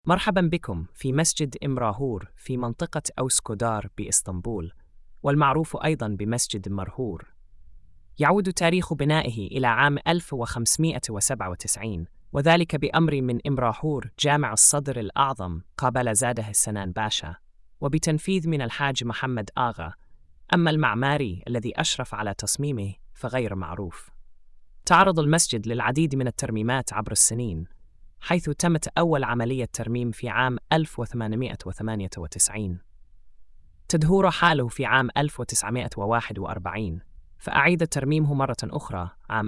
مرحبا بكم في مسجد إمراهور في منطقة أوسكودار بإسطنبول، والمعروف أيضا بمسجد مرهور. يعود تاريخ بنائه إلى عام 1597، وذلك بأمر من إمراهور جامع الصدر الأعظم قابل زاده السنان باشا، وبتنفيذ من الحاج محمد آغا. أما المعماري الذي أشرف على تصميمه فغير معروف. تعرض المسجد للعديد من الترميمات عبر السنين، حيث تمت أول عملية ترميم في عام 1898، تدهور حاله في عام 1941، فأعيد ترميمه مرة أخرى عام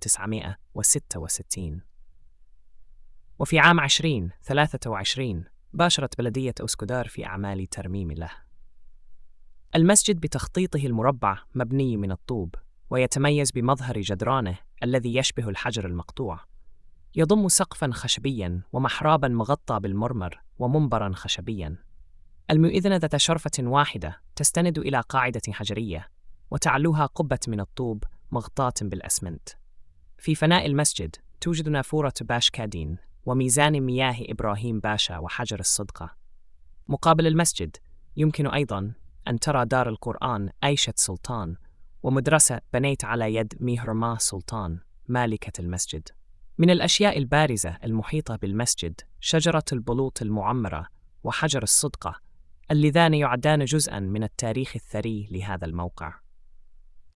1966. وفي عام 2023 باشرت بلدية أوسكودار في أعمال ترميم له. المسجد بتخطيطه المربع مبني من الطوب، ويتميز بمظهر جدرانه الذي يشبه الحجر المقطوع. يضم سقفاً خشبياً ومحراباً مغطى بالمرمر ومنبراً خشبياً. المؤذنة ذات شرفة واحدة تستند إلى قاعدة حجرية، وتعلوها قبة من الطوب مغطاة بالأسمنت. في فناء المسجد توجد نافورة باشكادين وميزان مياه إبراهيم باشا وحجر الصدقة. مقابل المسجد يمكن أيضاً أن ترى دار القرآن أيشة سلطان، ومدرسة بنيت على يد ميهرما سلطان مالكة المسجد. من الأشياء البارزة المحيطة بالمسجد شجرة البلوط المعمرة وحجر الصدقة، اللذان يعدان جزءاً من التاريخ الثري لهذا الموقع.